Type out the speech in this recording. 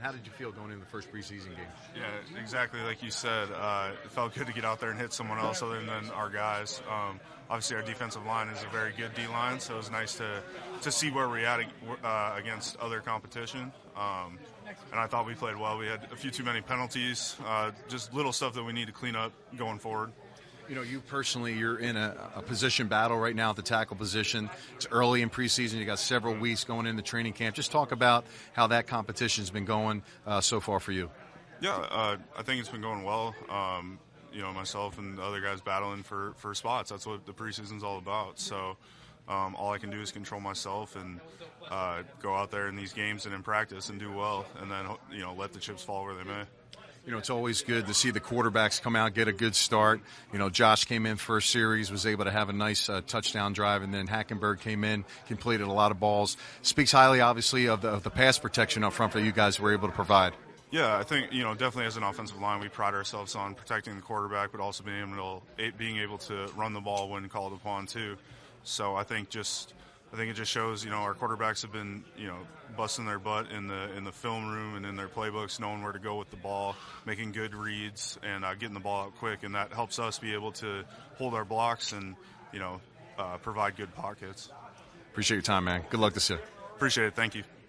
How did you feel going into the first preseason game? Yeah, exactly like you said. It felt good to get out there and hit someone else other than our guys. Obviously, our defensive line is a very good D-line, so it was nice to see where we're at against other competition. And I thought we played well. We had a few too many penalties, just little stuff that we need to clean up going forward. You know, you personally, you're in a position battle right now at the tackle position. It's early in preseason. You got several weeks going into training camp. Just talk about how that competition's been going so far for you. Yeah, I think it's been going well. You know, myself and the other guys battling for spots. That's what the preseason's all about. So all I can do is control myself and go out there in these games and in practice and do well, and then, you know, let the chips fall where they may. You know, it's always good to see the quarterbacks come out, get a good start. You know, Josh came in first series, was able to have a nice touchdown drive, and then Hackenberg came in, completed a lot of balls. Speaks highly, obviously, of the pass protection up front that you guys were able to provide. Yeah, I think, you know, definitely as an offensive line, we pride ourselves on protecting the quarterback, but also being able to run the ball when called upon too. So I think it just shows, you know, our quarterbacks have been, you know, busting their butt in the film room and in their playbooks, knowing where to go with the ball, making good reads, and getting the ball out quick, and that helps us be able to hold our blocks and, you know, provide good pockets. Appreciate your time, man. Good luck this year. Appreciate it. Thank you.